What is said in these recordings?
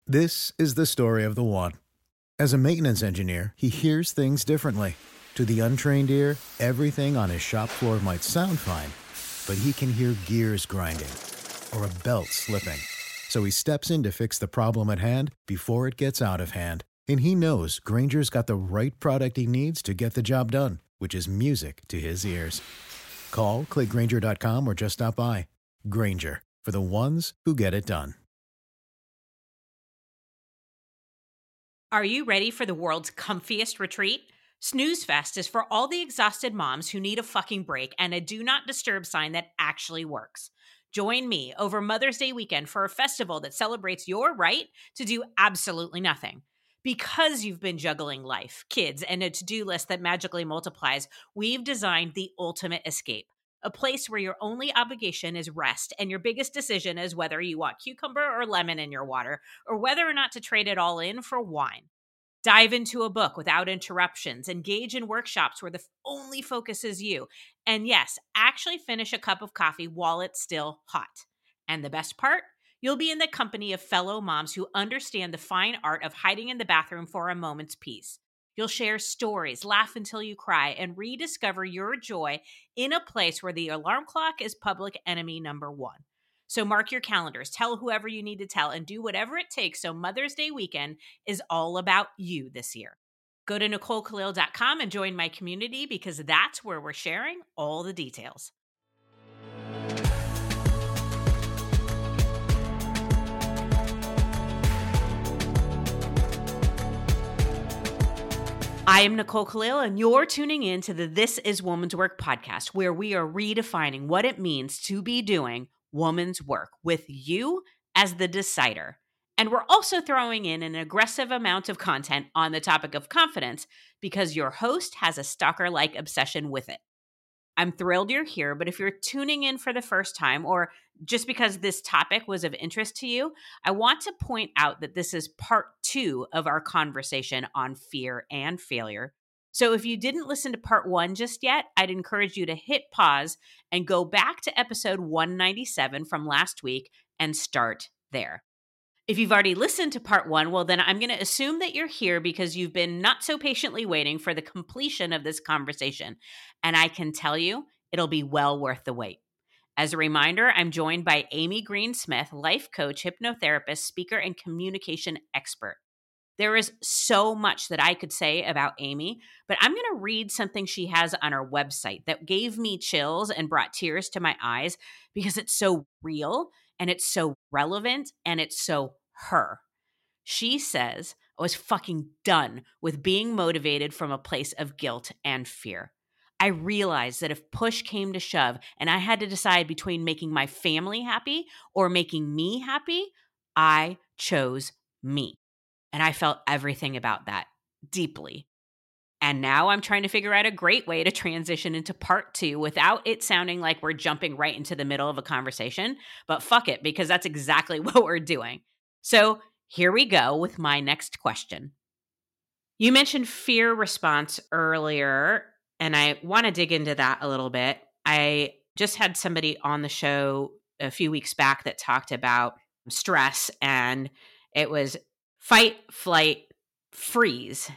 This is the story of the one. As a maintenance engineer, he hears things differently. To the untrained ear, everything on his shop floor might sound fine, but he can hear gears grinding or a belt slipping. So he steps in to fix the problem at hand before it gets out of hand. And he knows Grainger's got the right product he needs to get the job done, which is music to his ears. Call, click Grainger.com, or just stop by. Grainger, for the ones who get it done. Are you ready for the world's comfiest retreat? Snooze Fest is for all the exhausted moms who need a fucking break and a do not disturb sign that actually works. Join me over Mother's Day weekend for a festival that celebrates your right to do absolutely nothing. Because you've been juggling life, kids, and a to-do list that magically multiplies, we've designed the ultimate escape. A place where your only obligation is rest and your biggest decision is whether you want cucumber or lemon in your water, or whether or not to trade it all in for wine. Dive into a book without interruptions, engage in workshops where the only focus is you, and yes, actually finish a cup of coffee while it's still hot. And the best part? You'll be in the company of fellow moms who understand the fine art of hiding in the bathroom for a moment's peace. You'll share stories, laugh until you cry, and rediscover your joy in a place where the alarm clock is public enemy number one. So mark your calendars, tell whoever you need to tell, and do whatever it takes so Mother's Day weekend is all about you this year. Go to NicoleKhalil.com and join my community because that's where we're sharing all the details. I am Nicole Khalil, and you're tuning in to the This is Woman's Work podcast, where we are redefining what it means to be doing woman's work with you as the decider. And we're also throwing in an aggressive amount of content on the topic of confidence because your host has a stalker-like obsession with it. I'm thrilled you're here, but if you're tuning in for the first time or just because this topic was of interest to you, I want to point out that this is part 2 of our conversation on fear and failure. So if you didn't listen to part 1 just yet, I'd encourage you to hit pause and go back to episode 197 from last week and start there. If you've already listened to part 1, well, then I'm going to assume that you're here because you've been not so patiently waiting for the completion of this conversation. And I can tell you, it'll be well worth the wait. As a reminder, I'm joined by Amy Green Smith, life coach, hypnotherapist, speaker, and communication expert. There is so much that I could say about Amy, but I'm going to read something she has on her website that gave me chills and brought tears to my eyes because it's so real and it's so relevant and it's so her. She says, I was fucking done with being motivated from a place of guilt and fear. I realized that if push came to shove and I had to decide between making my family happy or making me happy, I chose me. And I felt everything about that deeply. And now I'm trying to figure out a great way to transition into part 2 without it sounding like we're jumping right into the middle of a conversation. But fuck it, because that's exactly what we're doing. So here we go with my next question. You mentioned fear response earlier, and I want to dig into that a little bit. I just had somebody on the show a few weeks back that talked about stress, and it was fight, flight, freeze.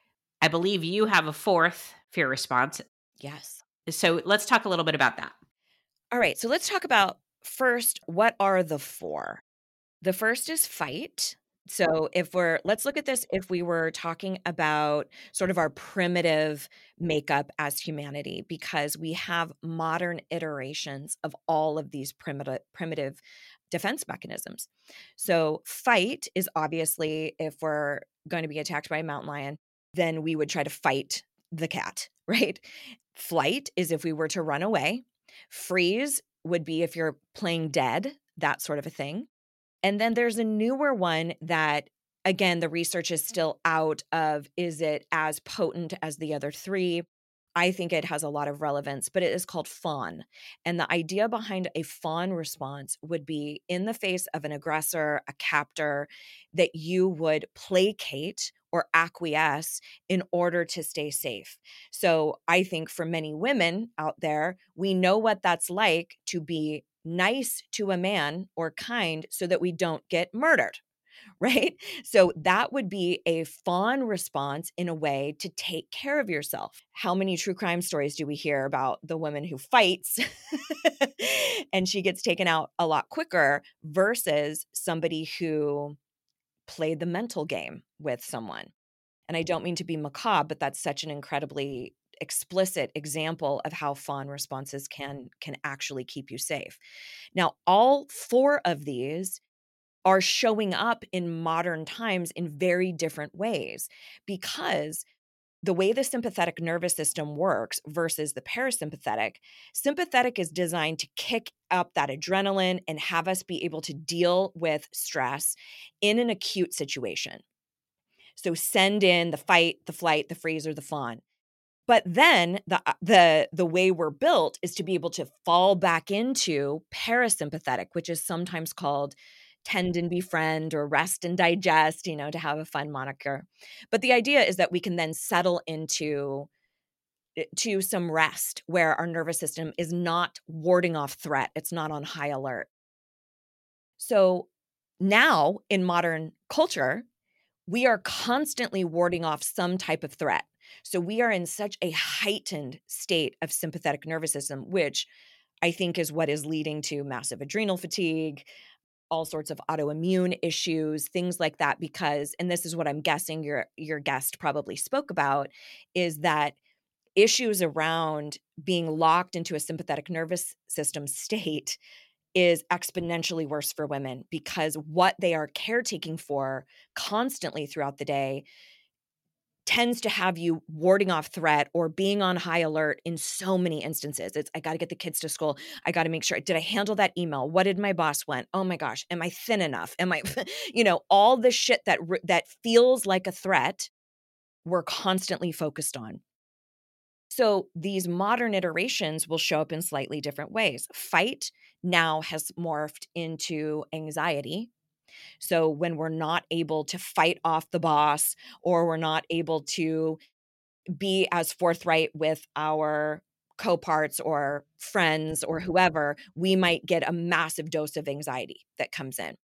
I believe you have a fourth fear response. Yes. So let's talk a little bit about that. All right. So let's talk about first, what are the 4? The first is fight. So let's look at this if we were talking about sort of our primitive makeup as humanity, because we have modern iterations of all of these primitive defense mechanisms. So fight is obviously, if we're going to be attacked by a mountain lion, then we would try to fight the cat, right? Flight is if we were to run away. Freeze would be if you're playing dead, that sort of a thing. And then there's a newer one that, again, the research is still out of, is it as potent as the other 3? I think it has a lot of relevance, but it is called fawn. And the idea behind a fawn response would be in the face of an aggressor, a captor, that you would placate or acquiesce in order to stay safe. So I think for many women out there, we know what that's like to be nice to a man or kind so that we don't get murdered, right? So that would be a fawn response in a way to take care of yourself. How many true crime stories do we hear about the woman who fights and she gets taken out a lot quicker versus somebody who played the mental game with someone? And I don't mean to be macabre, but that's such an incredibly explicit example of how fawn responses can actually keep you safe. Now, all four of these are showing up in modern times in very different ways because the way the sympathetic nervous system works versus the parasympathetic, sympathetic is designed to kick up that adrenaline and have us be able to deal with stress in an acute situation. So send in the fight, the flight, the freeze, or the fawn. But then the way we're built is to be able to fall back into parasympathetic, which is sometimes called tend and befriend or rest and digest, to have a fun moniker. But the idea is that we can then settle into to some rest where our nervous system is not warding off threat. It's not on high alert. So now in modern culture, we are constantly warding off some type of threat. So we are in such a heightened state of sympathetic nervous system, which I think is what is leading to massive adrenal fatigue, all sorts of autoimmune issues, things like that. Because, and this is what I'm guessing your guest probably spoke about, is that issues around being locked into a sympathetic nervous system state is exponentially worse for women because what they are caretaking for constantly throughout the day tends to have you warding off threat or being on high alert in so many instances. It's, I got to get the kids to school. I got to make sure, did I handle that email? What did my boss want? Oh my gosh, am I thin enough? Am I, all the shit that feels like a threat, we're constantly focused on. So these modern iterations will show up in slightly different ways. Fight now has morphed into anxiety. So when we're not able to fight off the boss or we're not able to be as forthright with our co-parts or friends or whoever, we might get a massive dose of anxiety that comes in.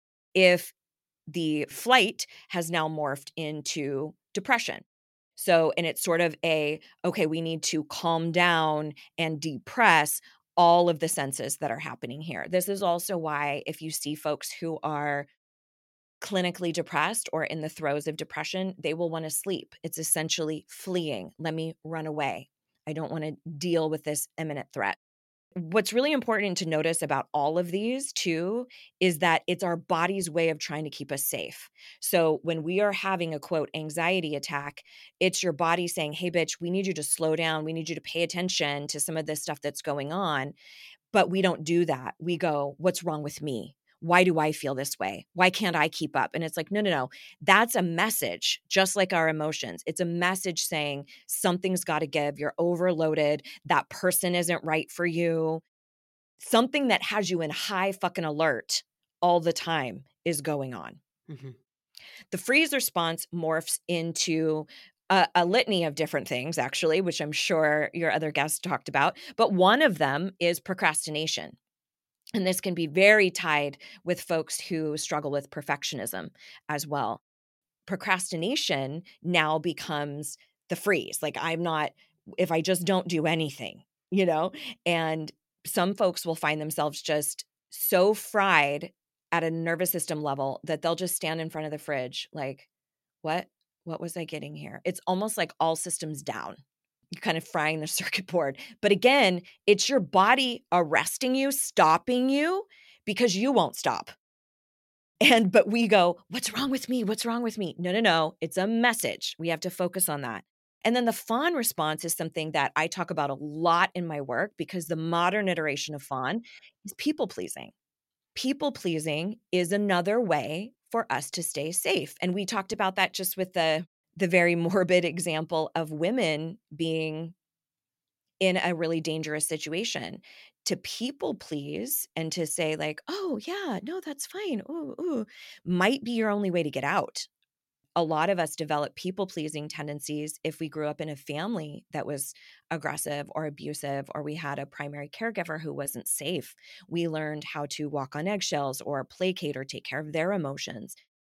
If the flight has now morphed into depression. So, and it's sort of okay, we need to calm down and depress all of the senses that are happening here. This is also why if you see folks who are clinically depressed or in the throes of depression, they will want to sleep. It's essentially fleeing. Let me run away. I don't want to deal with this imminent threat. What's really important to notice about all of these too is that it's our body's way of trying to keep us safe. So when we are having a quote anxiety attack, it's your body saying, "Hey bitch, we need you to slow down. We need you to pay attention to some of this stuff that's going on." But we don't do that. We go, "What's wrong with me? Why do I feel this way? Why can't I keep up?" And it's like, no. That's a message, just like our emotions. It's a message saying something's got to give. You're overloaded. That person isn't right for you. Something that has you in high fucking alert all the time is going on. Mm-hmm. The freeze response morphs into a litany of different things, actually, which I'm sure your other guests talked about. But one of them is procrastination. And this can be very tied with folks who struggle with perfectionism as well. Procrastination now becomes the freeze. Like if I just don't do anything, and some folks will find themselves just so fried at a nervous system level that they'll just stand in front of the fridge like, what was I getting here? It's almost like all systems down. You're kind of frying the circuit board. But again, it's your body arresting you, stopping you because you won't stop. But we go, "What's wrong with me? What's wrong with me?" No. It's a message. We have to focus on that. And then the fawn response is something that I talk about a lot in my work because the modern iteration of fawn is people pleasing. People pleasing is another way for us to stay safe. And we talked about that just with the very morbid example of women being in a really dangerous situation. To people please and to say like, "Oh yeah, no, that's fine. Ooh, might be your only way to get out." A lot of us develop people pleasing tendencies if we grew up in a family that was aggressive or abusive, or we had a primary caregiver who wasn't safe. We learned how to walk on eggshells or placate or take care of their emotions.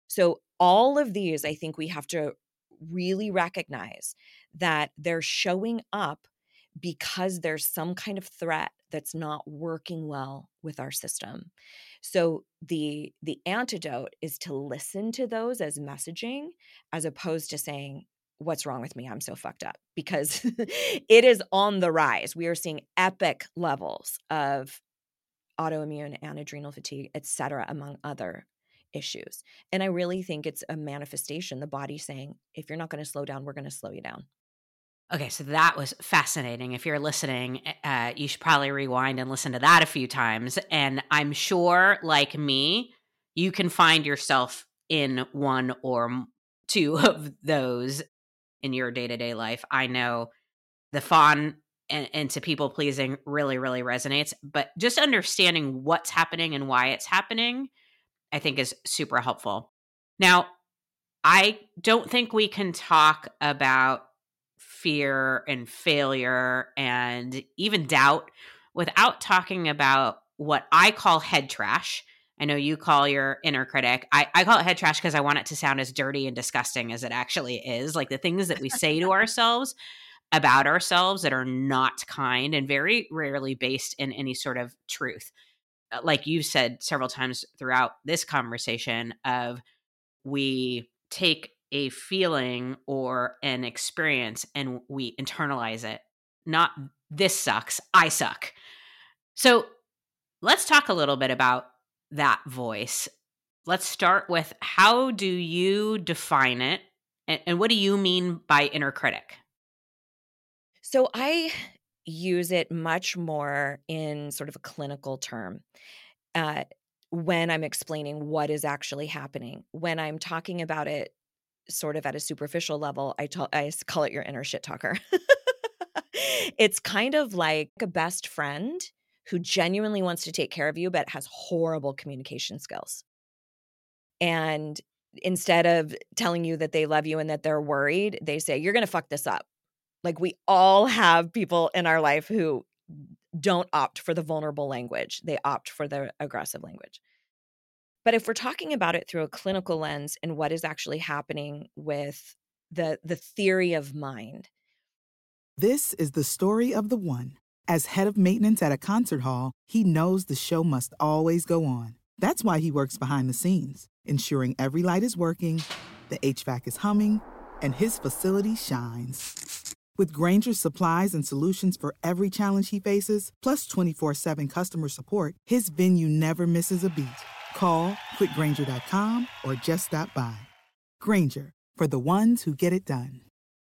So all of these, I think we have to really recognize that they're showing up because there's some kind of threat that's not working well with our system. So the antidote is to listen to those as messaging, as opposed to saying, what's wrong with me? I'm so fucked up, because it is on the rise. We are seeing epic levels of autoimmune and adrenal fatigue, et cetera, among other issues. And I really think it's a manifestation, the body saying, if you're not going to slow down, we're going to slow you down. Okay, so that was fascinating. If you're listening, you should probably rewind and listen to that a few times. And I'm sure, like me, you can find yourself in one or two of those in your day-to-day life. I know the fawn and to people pleasing really, really resonates, but just understanding what's happening and why it's happening, I think is super helpful. Now, I don't think we can talk about fear and failure and even doubt without talking about what I call head trash. I know you call your inner critic. I call it head trash because I want it to sound as dirty and disgusting as it actually is. Like the things that we say to ourselves about ourselves that are not kind and very rarely based in any sort of truth. Like you said several times throughout this conversation of we take a feeling or an experience and we internalize it. Not this sucks, I suck. So let's talk a little bit about that voice. Let's start with how do you define it? And what do you mean by inner critic? So I use it much more in sort of a clinical term when I'm explaining what is actually happening. When I'm talking about it sort of at a superficial level, I call it your inner shit talker. It's kind of like a best friend who genuinely wants to take care of you, but has horrible communication skills. And instead of telling you that they love you and that they're worried, they say, you're going to fuck this up. Like we all have people in our life who don't opt for the vulnerable language. They opt for the aggressive language. But if we're talking about it through a clinical lens and what is actually happening with the theory of mind. This is the story of the one. As head of maintenance at a concert hall, he knows the show must always go on. That's why he works behind the scenes, ensuring every light is working, the HVAC is humming, and his facility shines. With Grainger's supplies and solutions for every challenge he faces, plus 24/7 customer support, his venue never misses a beat. Call quickgrainger.com or just stop by. Grainger, for the ones who get it done.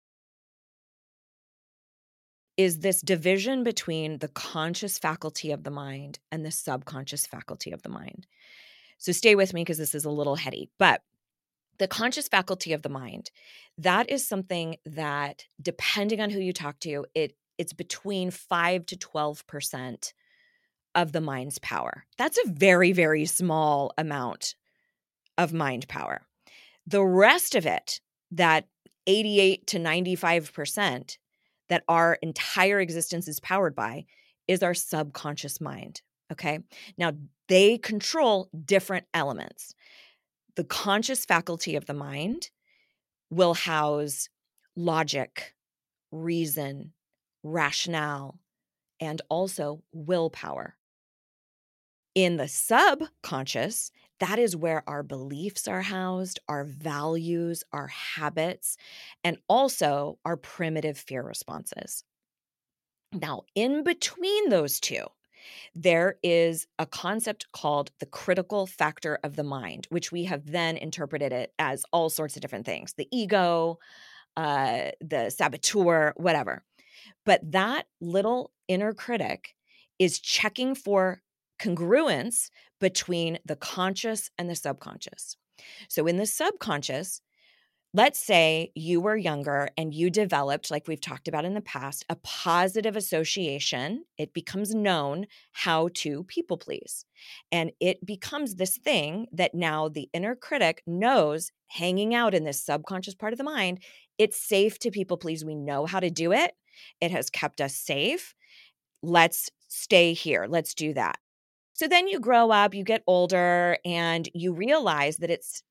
Is this division between the conscious faculty of the mind and the subconscious faculty of the mind. So stay with me because this is a little heady, but the conscious faculty of the mind, that is something that, depending on who you talk to, it's between 5 to 12% of the mind's power. That's a very, very small amount of mind power. The rest of it, that 88 to 95% that our entire existence is powered by, is our subconscious mind, okay? Now, they control different elements. The conscious faculty of the mind will house logic, reason, rationale, and also willpower. In the subconscious, that is where our beliefs are housed, our values, our habits, and also our primitive fear responses. Now, in between those two, there is a concept called the critical factor of the mind, which we have then interpreted it as all sorts of different things, the ego, the saboteur, whatever. But that little inner critic is checking for congruence between the conscious and the subconscious. So in the subconscious, let's say you were younger and you developed, like we've talked about in the past, a positive association. It becomes known how to people please. And it becomes this thing that now the inner critic knows, hanging out in this subconscious part of the mind, it's safe to people please. We know how to do it. It has kept us safe. Let's stay here. Let's do that. So then you grow up, you get older, and you realize that it's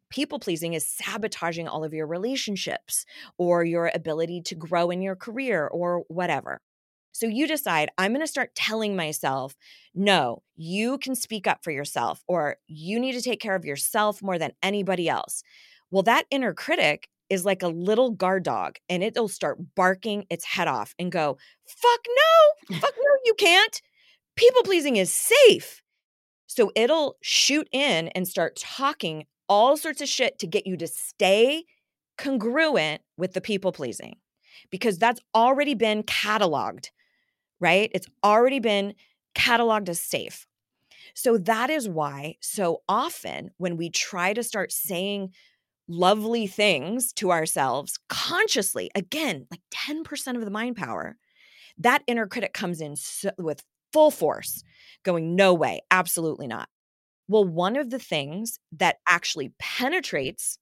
People pleasing is sabotaging all of your relationships or your ability to grow in your career or whatever. So you decide, I'm going to start telling myself, no, you can speak up for yourself, or you need to take care of yourself more than anybody else. Well, that inner critic is like a little guard dog, and it'll start barking its head off and go, fuck no, you can't. People pleasing is safe. So it'll shoot in and start talking all sorts of shit to get you to stay congruent with the people pleasing, because that's already been cataloged, right? It's already been cataloged as safe. So that is why so often when we try to start saying lovely things to ourselves consciously, again, like 10% of the mind power, that inner critic comes in with full force, going, no way, absolutely not. Well, one of the things that actually penetrates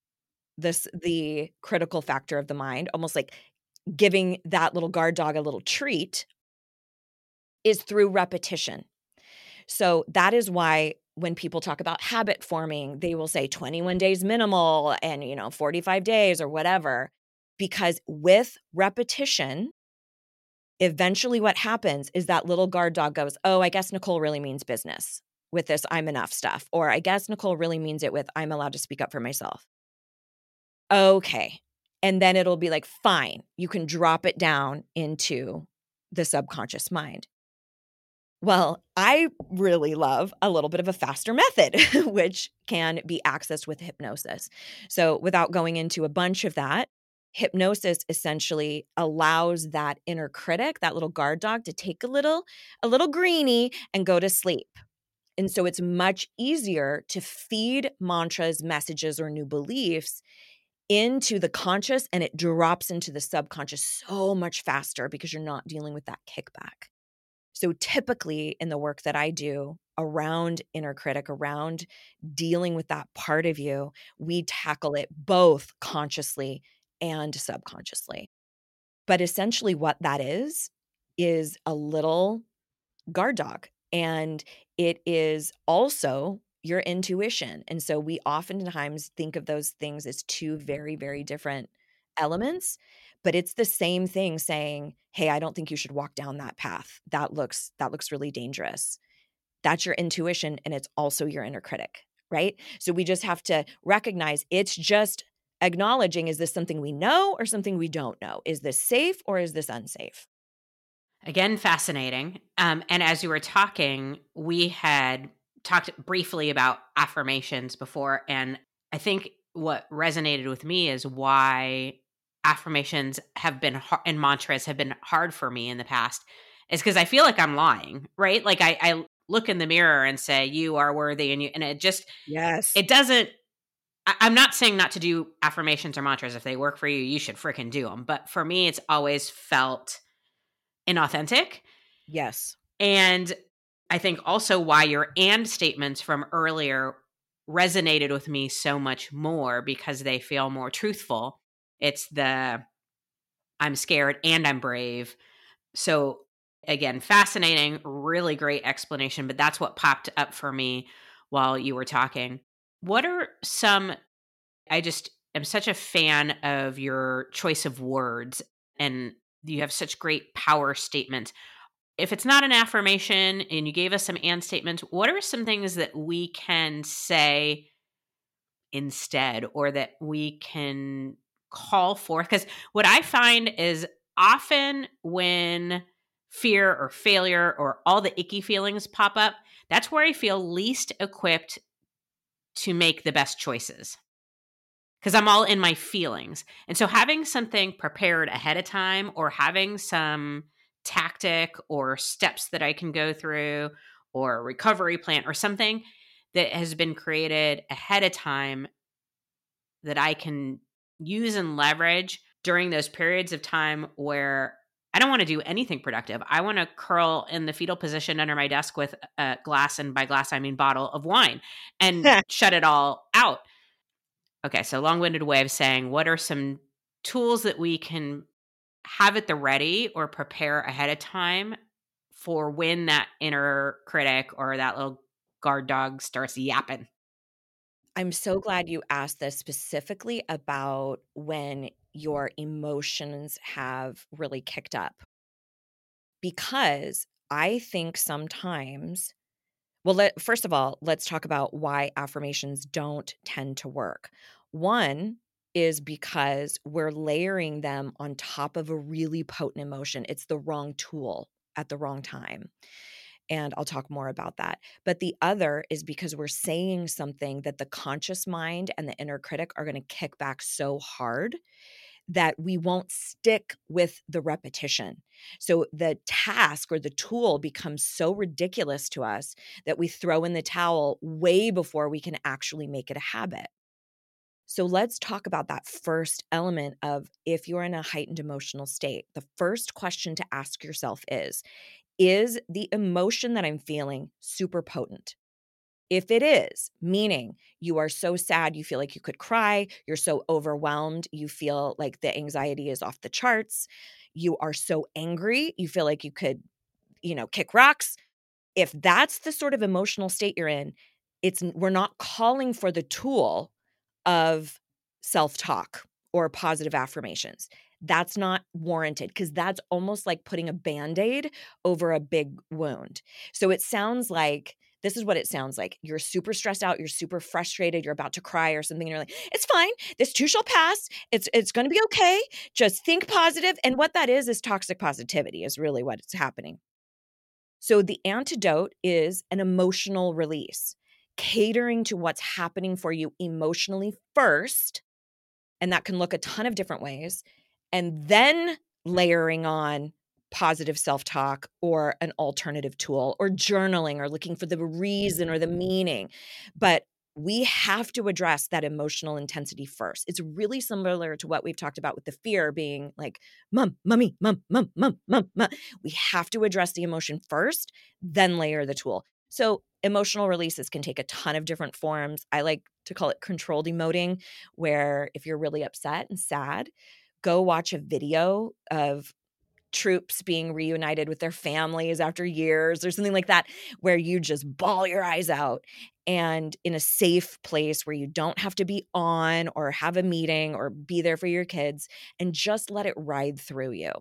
the critical factor of the mind, almost like giving that little guard dog a little treat, is through repetition. So that is why when people talk about habit forming, they will say 21 days minimal and, 45 days or whatever, because with repetition, eventually what happens is that little guard dog goes, oh, I guess Nicole really means business with this I'm enough stuff. Or I guess Nicole really means it with I'm allowed to speak up for myself. Okay. And then it'll be like, fine, you can drop it down into the subconscious mind. Well, I really love a little bit of a faster method, which can be accessed with hypnosis. So without going into a bunch of that, hypnosis essentially allows that inner critic, that little guard dog, to take a little greenie and go to sleep. And so it's much easier to feed mantras, messages, or new beliefs into the conscious, and it drops into the subconscious so much faster because you're not dealing with that kickback. So typically in the work that I do around inner critic, around dealing with that part of you, we tackle it both consciously and subconsciously. But essentially what that is a little guard dog. And it is also your intuition. And so we oftentimes think of those things as two very, very different elements, but it's the same thing saying, hey, I don't think you should walk down that path. That looks really dangerous. That's your intuition, and it's also your inner critic, right? So we just have to recognize it's just acknowledging, is this something we know or something we don't know? Is this safe or is this unsafe? Again, fascinating. And as you were talking, we had talked briefly about affirmations before. And I think what resonated with me is why affirmations have been and mantras have been hard for me in the past is because I feel like I'm lying, right? Like I look in the mirror and say, you are worthy. And it just, yes, it doesn't, I'm not saying not to do affirmations or mantras. If they work for you, you should freaking do them. But for me, it's always felt inauthentic. yes. And I think also why your and statements from earlier resonated with me so much more because they feel more truthful. It's the I'm scared and I'm brave. So again, fascinating, really great explanation, but that's what popped up for me while you were talking. What are some, I just am such a fan of your choice of words, and you have such great power statements. If it's not an affirmation and you gave us some and statements, what are some things that we can say instead or that we can call forth? Because what I find is often when fear or failure or all the icky feelings pop up, that's where I feel least equipped to make the best choices because I'm all in my feelings. And so having something prepared ahead of time or having some tactic or steps that I can go through or a recovery plan or something that has been created ahead of time that I can use and leverage during those periods of time where I don't want to do anything productive. I want to curl in the fetal position under my desk with a glass, and by glass, I mean bottle of wine, and shut it all out. Okay, so long-winded way of saying, what are some tools that we can have at the ready or prepare ahead of time for when that inner critic or that little guard dog starts yapping? I'm so glad you asked this specifically about when your emotions have really kicked up, because I think sometimes, well, first of all, let's talk about why affirmations don't tend to work. One is because we're layering them on top of a really potent emotion. It's the wrong tool at the wrong time. And I'll talk more about that. But the other is because we're saying something that the conscious mind and the inner critic are going to kick back so hard that we won't stick with the repetition. So the task or the tool becomes so ridiculous to us that we throw in the towel way before we can actually make it a habit. So let's talk about that first element of if you're in a heightened emotional state. The first question to ask yourself is the emotion that I'm feeling super potent? If it is, meaning you are so sad, you feel like you could cry, you're so overwhelmed, you feel like the anxiety is off the charts, you are so angry, you feel like you could, kick rocks. If that's the sort of emotional state you're in, we're not calling for the tool of self-talk or positive affirmations. That's not warranted because that's almost like putting a Band-Aid over a big wound. So it sounds like this is what it sounds like. You're super stressed out, you're super frustrated, you're about to cry or something, and you're like, "It's fine. This too shall pass. It's going to be okay. Just think positive." And what that is toxic positivity is really what is happening. So the antidote is an emotional release, catering to what's happening for you emotionally first. And that can look a ton of different ways. And then layering on positive self-talk or an alternative tool or journaling or looking for the reason or the meaning. But we have to address that emotional intensity first. It's really similar to what we've talked about with the fear being like, mom, mommy, mom, mom, mom, mom, mom. We have to address the emotion first, then layer the tool. So emotional releases can take a ton of different forms. I like to call it controlled emoting, where if you're really upset and sad, go watch a video of troops being reunited with their families after years or something like that, where you just bawl your eyes out and in a safe place where you don't have to be on or have a meeting or be there for your kids, and just let it ride through you.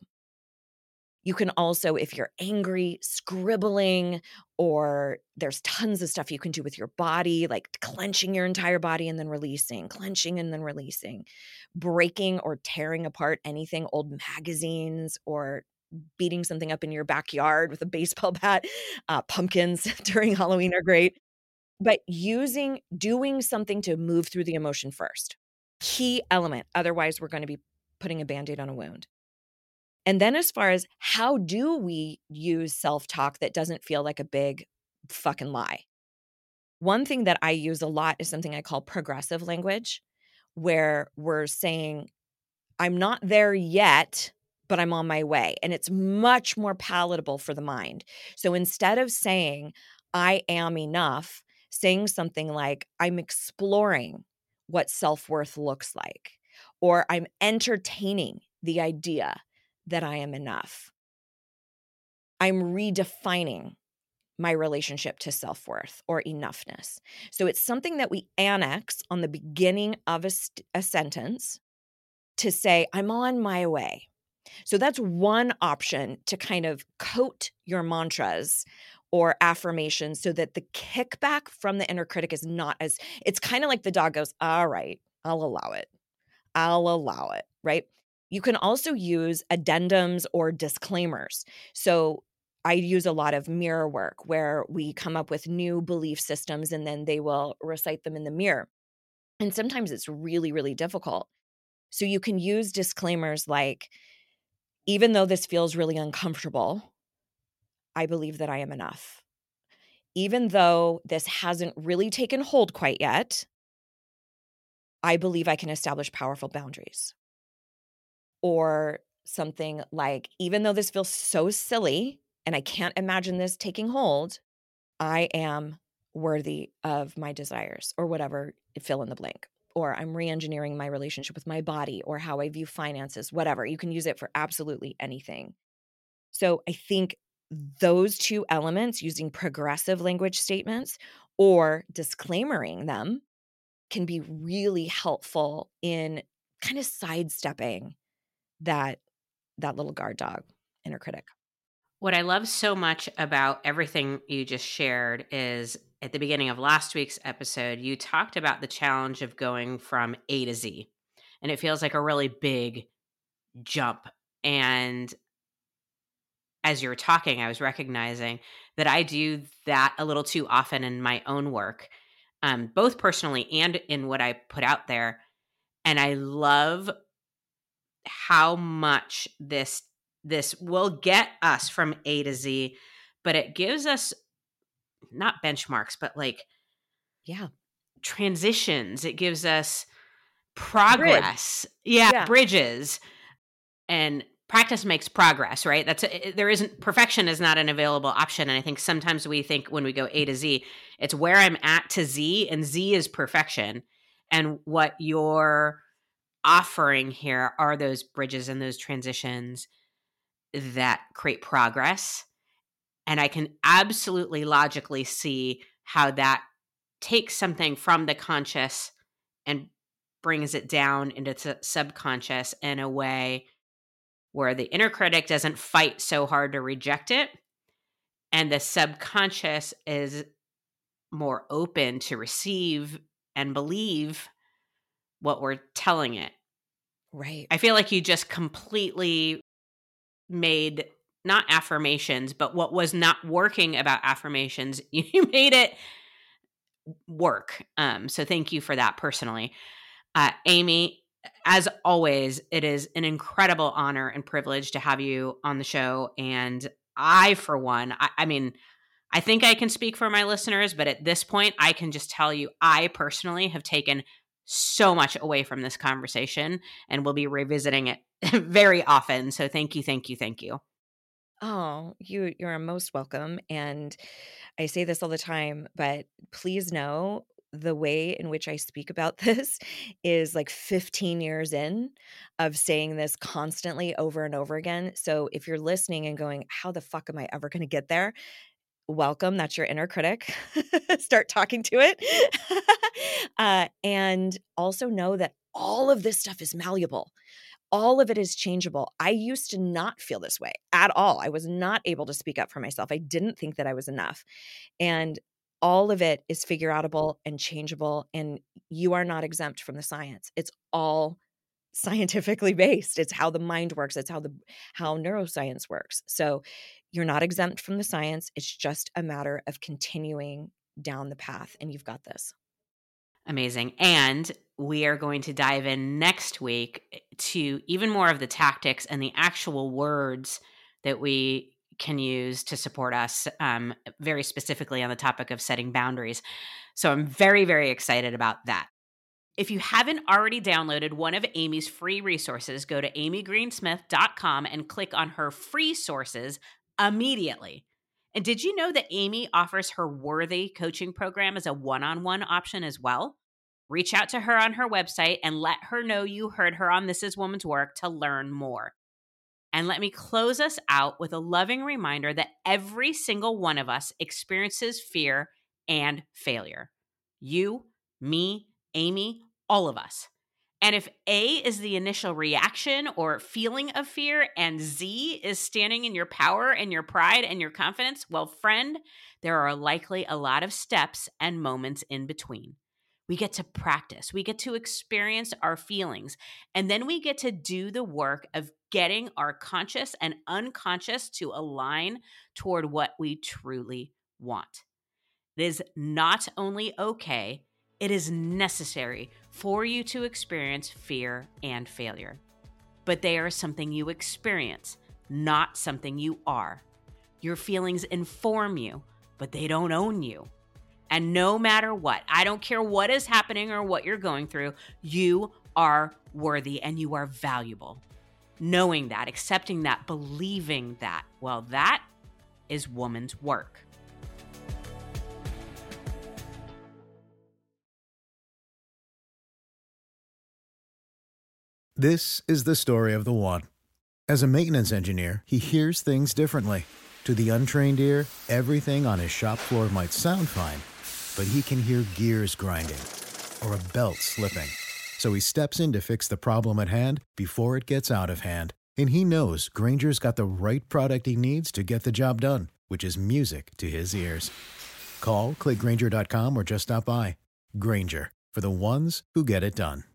You can also, if you're angry, scribbling, or there's tons of stuff you can do with your body, like clenching your entire body and then releasing, clenching and then releasing, breaking or tearing apart anything, old magazines, or beating something up in your backyard with a baseball bat. Pumpkins during Halloween are great. But doing something to move through the emotion first. Key element. Otherwise, we're going to be putting a Band-Aid on a wound. And then as far as how do we use self-talk that doesn't feel like a big fucking lie? One thing that I use a lot is something I call progressive language, where we're saying, I'm not there yet, but I'm on my way. And it's much more palatable for the mind. So instead of saying, I am enough, saying something like, I'm exploring what self-worth looks like, or I'm entertaining the idea that I am enough. I'm redefining my relationship to self-worth or enoughness. So it's something that we annex on the beginning of a sentence to say, I'm on my way. So that's one option to kind of coat your mantras or affirmations so that the kickback from the inner critic is not as, it's kind of like the dog goes, all right, I'll allow it. I'll allow it, right? You can also use addendums or disclaimers. So I use a lot of mirror work where we come up with new belief systems and then they will recite them in the mirror. And sometimes it's really, really difficult. So you can use disclaimers like, even though this feels really uncomfortable, I believe that I am enough. Even though this hasn't really taken hold quite yet, I believe I can establish powerful boundaries. Or something like, even though this feels so silly and I can't imagine this taking hold, I am worthy of my desires, or whatever, fill in the blank. Or I'm re-engineering my relationship with my body or how I view finances, whatever. You can use it for absolutely anything. So I think those two elements, using progressive language statements or disclaimering them, can be really helpful in kind of sidestepping that little guard dog inner critic. What I love so much about everything you just shared is at the beginning of last week's episode, you talked about the challenge of going from A to Z. And it feels like a really big jump. And as you were talking, I was recognizing that I do that a little too often in my own work, both personally and in what I put out there. And I love how much this will get us from A to Z, but it gives us not benchmarks, but like transitions. It gives us progress. Bridges. And practice makes progress, right? Perfection is not an available option. And I think sometimes we think when we go A to Z, it's where I'm at to Z, and Z is perfection. And what you're offering here are those bridges and those transitions that create progress. And I can absolutely logically see how that takes something from the conscious and brings it down into the subconscious in a way where the inner critic doesn't fight so hard to reject it, and the subconscious is more open to receive and believe what we're telling it. Right. I feel like you just completely made not affirmations, but what was not working about affirmations, you made it work. So thank you for that personally. Amy, as always, it is an incredible honor and privilege to have you on the show. And I, for one, I mean, I think I can speak for my listeners, but at this point, I can just tell you, I personally have taken so much away from this conversation and will be revisiting it very often. So thank you, thank you, thank you. Oh, you're most welcome. And I say this all the time, but please know the way in which I speak about this is like 15 years in of saying this constantly over and over again. So if you're listening and going, how the fuck am I ever going to get there? Welcome. That's your inner critic. Start talking to it. And also know that all of this stuff is malleable. All of it is changeable. I used to not feel this way at all. I was not able to speak up for myself. I didn't think that I was enough. And all of it is figure outable and changeable. And you are not exempt from the science. It's all scientifically based. It's how the mind works. It's how neuroscience works. So you're not exempt from the science. It's just a matter of continuing down the path, and you've got this. Amazing. And we are going to dive in next week to even more of the tactics and the actual words that we can use to support us, very specifically on the topic of setting boundaries. So I'm very, very excited about that. If you haven't already downloaded one of Amy's free resources, go to amygreensmith.com and click on her free sources immediately. And did you know that Amy offers her Worthy coaching program as a one-on-one option as well? Reach out to her on her website and let her know you heard her on This Is Woman's Work to learn more. And let me close us out with a loving reminder that every single one of us experiences fear and failure. You, me, Amy, all of us. And if A is the initial reaction or feeling of fear and Z is standing in your power and your pride and your confidence, well, friend, there are likely a lot of steps and moments in between. We get to practice. We get to experience our feelings. And then we get to do the work of getting our conscious and unconscious to align toward what we truly want. It is not only okay, it is necessary for you to experience fear and failure. But they are something you experience, not something you are. Your feelings inform you, but they don't own you. And no matter what, I don't care what is happening or what you're going through, you are worthy and you are valuable. Knowing that, accepting that, believing that, well, that is woman's work. This is the story of the one. As a maintenance engineer, he hears things differently. To the untrained ear, everything on his shop floor might sound fine, but he can hear gears grinding or a belt slipping. So he steps in to fix the problem at hand before it gets out of hand. And he knows Grainger's got the right product he needs to get the job done, which is music to his ears. Call, click Grainger.com, or just stop by. Grainger, for the ones who get it done.